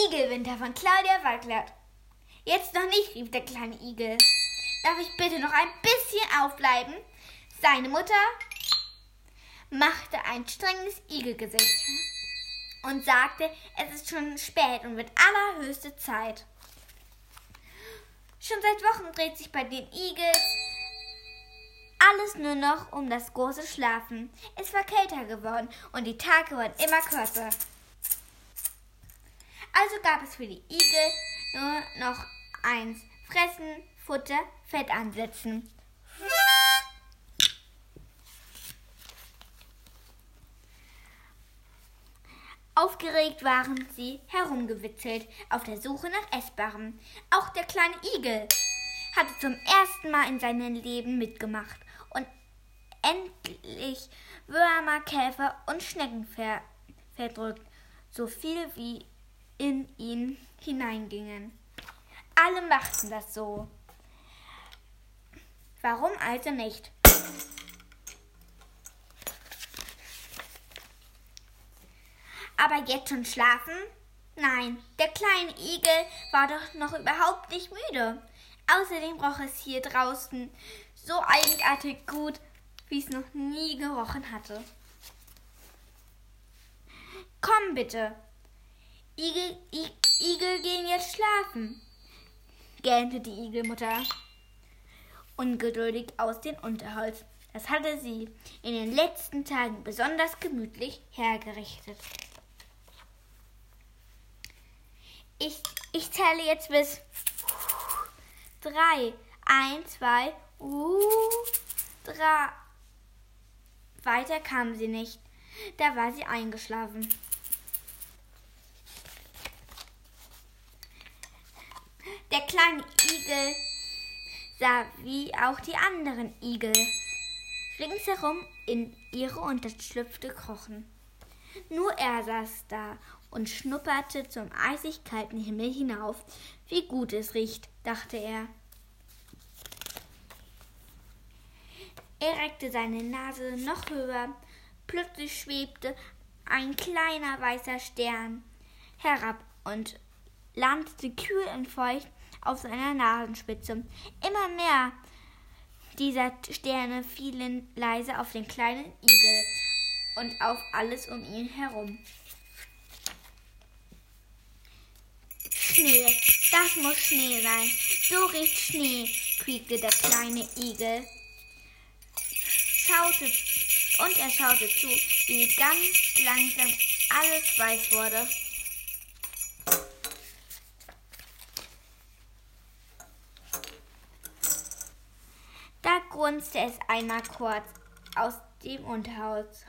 Igelwinter von Claudia Weiglert. Jetzt noch nicht, rief der kleine Igel. Darf ich bitte noch ein bisschen aufbleiben? Seine Mutter machte ein strenges Igelgesicht und sagte, es ist schon spät und wird allerhöchste Zeit. Schon seit Wochen dreht sich bei den Igels alles nur noch um das große Schlafen. Es war kälter geworden und die Tage wurden immer kürzer. Also gab es für die Igel nur noch eins: Fressen, Futter, Fett ansetzen. Aufgeregt waren sie herumgewitzelt, auf der Suche nach Essbarem. Auch der kleine Igel hatte zum ersten Mal in seinem Leben mitgemacht und endlich Würmer, Käfer und Schnecken verdrückt, so viel wie in ihn hineingingen. Alle machten das so. Warum also nicht? Aber jetzt schon schlafen? Nein, der kleine Igel war doch noch überhaupt nicht müde. Außerdem roch es hier draußen so eigenartig gut, wie es noch nie gerochen hatte. Komm bitte, Igel gehen jetzt schlafen, gähnte die Igelmutter ungeduldig aus dem Unterholz. Das hatte sie in den letzten Tagen besonders gemütlich hergerichtet. Ich zähle jetzt bis 3. 1, 2, 3. Weiter kam sie nicht. Da war sie eingeschlafen. Der kleine Igel sah wie auch die anderen Igel ringsherum in ihre Unterschlüpfe krochen. Nur er saß da und schnupperte zum eisig kalten Himmel hinauf. Wie gut es riecht, dachte er. Er reckte seine Nase noch höher. Plötzlich schwebte ein kleiner weißer Stern herab und landete kühl und feucht auf seiner Nasenspitze. Immer mehr dieser Sterne fielen leise auf den kleinen Igel und auf alles um ihn herum. Schnee, das muss Schnee sein. So riecht Schnee, quiekte der kleine Igel. Er schaute zu, wie ganz langsam alles weiß wurde. Da grunzte es einmal kurz aus dem Unterholz.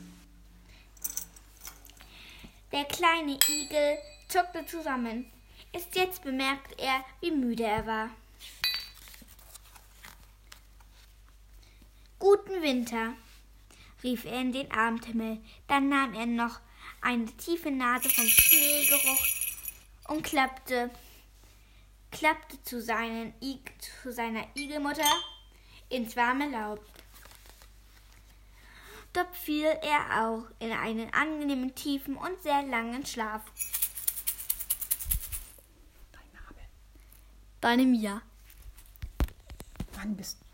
Der kleine Igel zuckte zusammen. Erst jetzt bemerkte er, wie müde er war. Guten Winter, rief er in den Abendhimmel. Dann nahm er noch eine tiefe Nase vom Schneegeruch und klappte zu seiner Igelmutter ins warme Laub. Dort fiel er auch in einen angenehmen, tiefen und sehr langen Schlaf. Dein Name? Deine Mia. Wann bist